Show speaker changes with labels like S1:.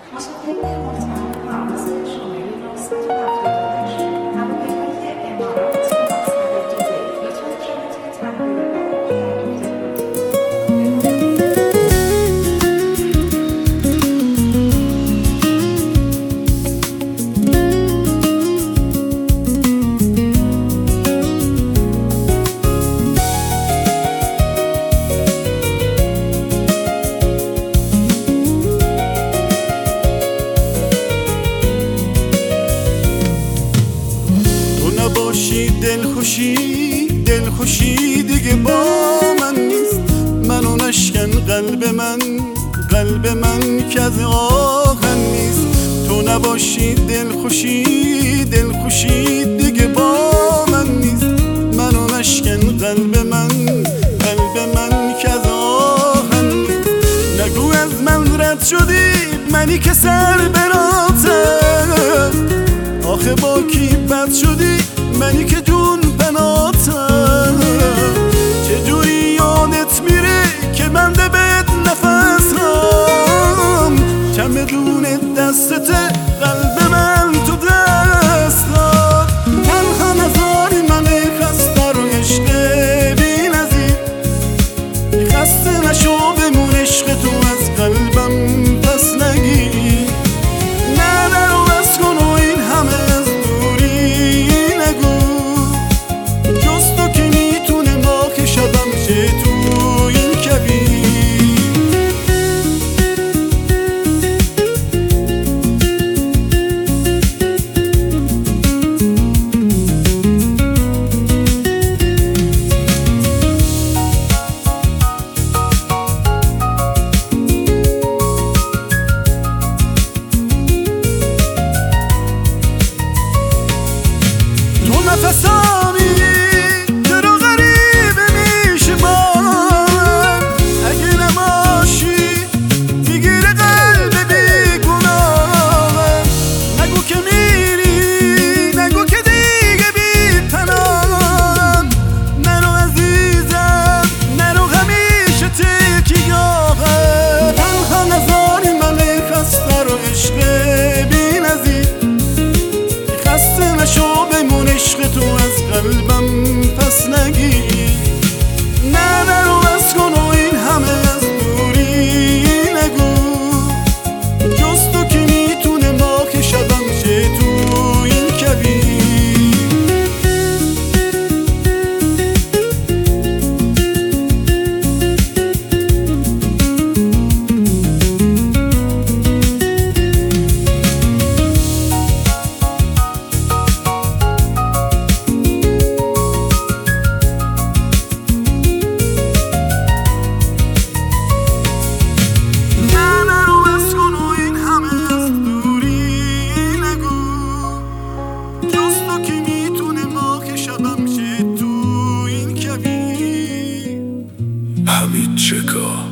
S1: مسافرین محترم پرواز شماره 978 هواپیمای امارات به مقصد دوبی لطفاً شرایط تحویل
S2: باشی دلخوشی دیگه با من نیست. منو نشکن قلب من که از آهن نیست. تو نباشی دلخوشی دیگه با من نیست. منو نشکن قلب من که از آهن نیست. نگو از من رد شدی منی که سر براتم. آخه با کی بد شدی منی که جون بناتم. چجوری یادت میره که من ده بهت نفسم. چمدون دستته قلب من تو دستات. تنها نذاری من خسته رو عشق بی نظیر. خسته نشو بمون عشق تو از قلبم پس نگیر. نه درو بس کن و این همه از دوری نگو. جز تو که میتونه ما که شبم شه تو این کبیر. نفسامی چرا غریبه میشه من. اگه نباشی میگیره قلب بیگناهم. نگو که میری نگو که دیگه بی پناهم. نرو عزیزم نرو همیشه تکیاهم. تنها نذاری من خسته رو عشق بی نظیر. خسته نشو بمون عشق تو از قلبم پس نگیر. نه درو بس کن و این همه از دوری نگو. جز تو که میتونه ما که شبم شه تو این کبیر.
S3: حمید چکا